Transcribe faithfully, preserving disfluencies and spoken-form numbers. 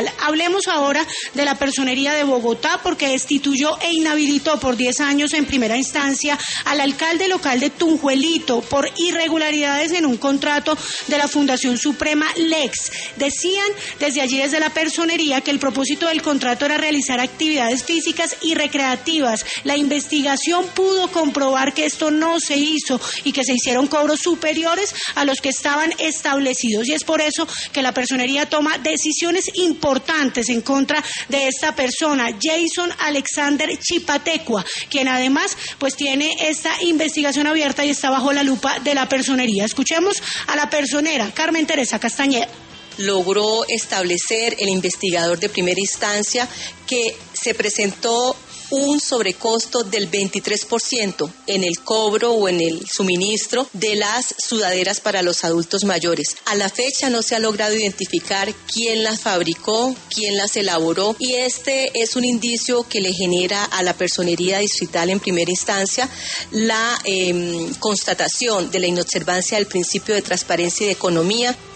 Distrital. Hablemos ahora de la Personería de Bogotá, porque destituyó e inhabilitó por diez años en primera instancia al alcalde local de Tunjuelito por irregularidades en un contrato de la Fundación Suprema Lex. Decían desde allí, desde la Personería, que el propósito del contrato era realizar actividades físicas y recreativas. La investigación pudo comprobar que esto no se hizo y que se hicieron cobros superiores a los que estaban establecidos, y es por eso que la Personería toma decisiones importantes en contra de esta persona, Jason Alexander Chipatecua, quien además pues tiene esta investigación abierta y está bajo la lupa de la Personería. Escuchemos a la personera, Carmen Teresa Castañeda. Logró establecer el investigador de primera instancia que se presentó un sobrecosto del veintitrés por ciento en el cobro o en el suministro de las sudaderas para los adultos mayores. A la fecha no se ha logrado identificar quién las fabricó, quién las elaboró, y este es un indicio que le genera a la Personería Distrital en primera instancia la eh, constatación de la inobservancia del principio de transparencia y de economía.